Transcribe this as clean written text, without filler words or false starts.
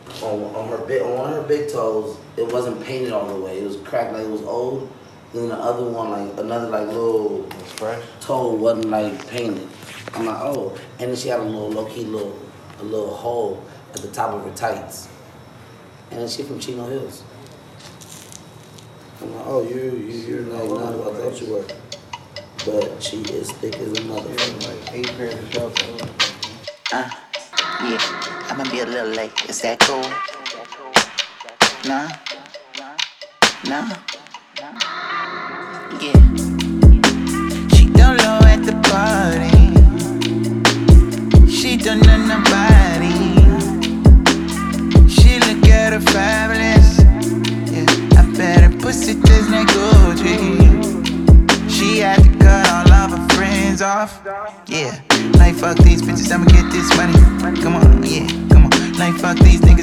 on one of her big toes, it wasn't painted all the way. It was cracked like it was old. Then the other one, like another like little fresh toe wasn't like painted. I'm like, oh, and then she had a little low key a little hole at the top of her tights. And then she from Chino Hills. I'm like, oh, you're like not who I thought you were. But she is thick as a motherfucker. like 8 pairs of shorts. Yeah, I'ma be a little late. Is that cool? Nah? Yeah. She don't low at the party. She don't know nobody. She look at her fabulous. Yeah, I bet her pussy tastes like Gucci. She had to cut all of her friends off. Yeah, like fuck these bitches, I'ma get this money. Come on, yeah, come on. Like fuck these niggas.